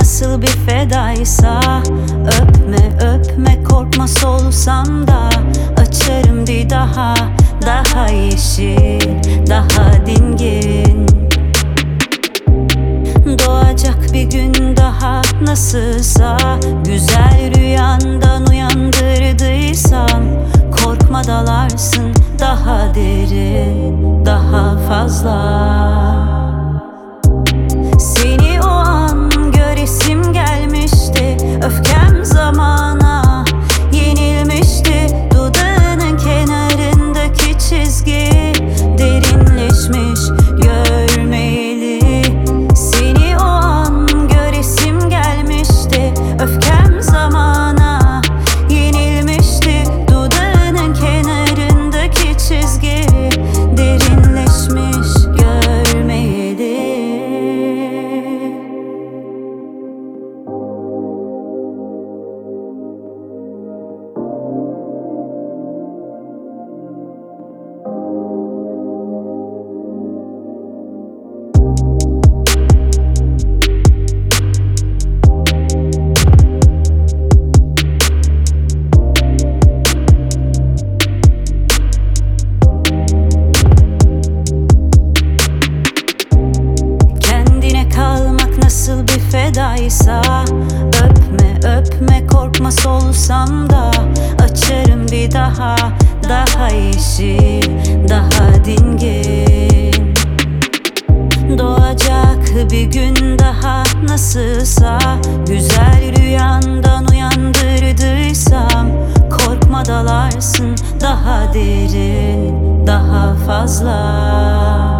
nasıl bir fedaysa. Öpme öpme korkma, solsam da açarım bir daha. Daha yeşil, daha dingin. Doğacak bir gün daha nasılsa. Güzel rüyandan uyandırdıysam, korkma dalarsın daha derin, daha fazla. Seni o an göresim gelmişti, öfkem zamana yenilmişti. Dudağının kenarındaki çizgi derinleşmiş, görmeyeli. Seni o an göresim gelmişti, öfkem zamana yenilmişti. Dudağının kenarındaki çizgi derinleşmiş, görmeyeli. Nasıl bir fedaysa. Öpme öpme korkma, solsam da açarım bir daha. Daha yeşil, daha dingin. Doğacak bir gün daha nasılsa. Güzel rüyandan uyandırdıysam, korkma dalarsın daha derin, daha fazla.